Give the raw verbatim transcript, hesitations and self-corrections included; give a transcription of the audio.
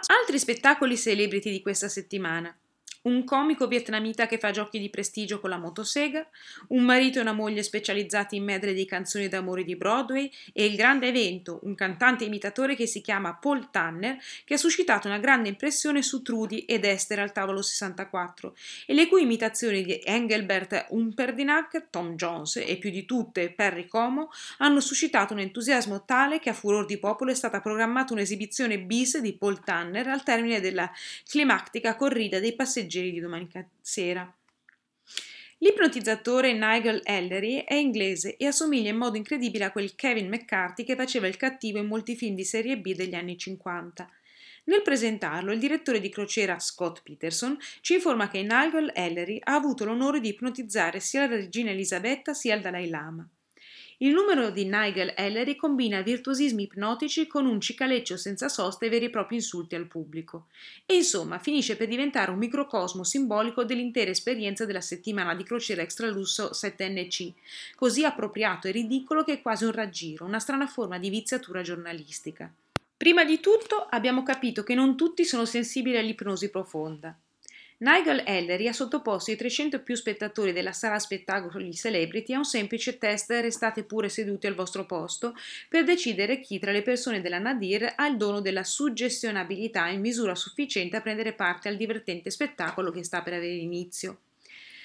Altri spettacoli celebrity di questa settimana. Un comico vietnamita che fa giochi di prestigio con la motosega, un marito e una moglie specializzati in medley di canzoni d'amore di Broadway e il grande evento, un cantante imitatore che si chiama Paul Tanner, che ha suscitato una grande impressione su Trudy ed Esther al tavolo sessantaquattro e le cui imitazioni di Engelbert Humperdinck, Tom Jones e più di tutte Perry Como hanno suscitato un entusiasmo tale che a furor di popolo è stata programmata un'esibizione bis di Paul Tanner al termine della climactica corrida dei passeggeri di domenica sera. L'ipnotizzatore Nigel Ellery è inglese e assomiglia in modo incredibile a quel Kevin McCarthy che faceva il cattivo in molti film di serie B degli anni cinquanta. Nel presentarlo, il direttore di crociera Scott Peterson ci informa che Nigel Ellery ha avuto l'onore di ipnotizzare sia la regina Elisabetta sia il Dalai Lama. Il numero di Nigel Ellery combina virtuosismi ipnotici con un cicaleccio senza sosta e veri e propri insulti al pubblico. E insomma, finisce per diventare un microcosmo simbolico dell'intera esperienza della settimana di crociera extralusso sette N C, così appropriato e ridicolo che è quasi un raggiro, una strana forma di viziatura giornalistica. Prima di tutto abbiamo capito che non tutti sono sensibili all'ipnosi profonda. Nigel Ellery ha sottoposto i trecento più spettatori della sala spettacoli Celebrity a un semplice test "restate pure seduti al vostro posto" per decidere chi tra le persone della Nadir ha il dono della suggestionabilità in misura sufficiente a prendere parte al divertente spettacolo che sta per avere inizio.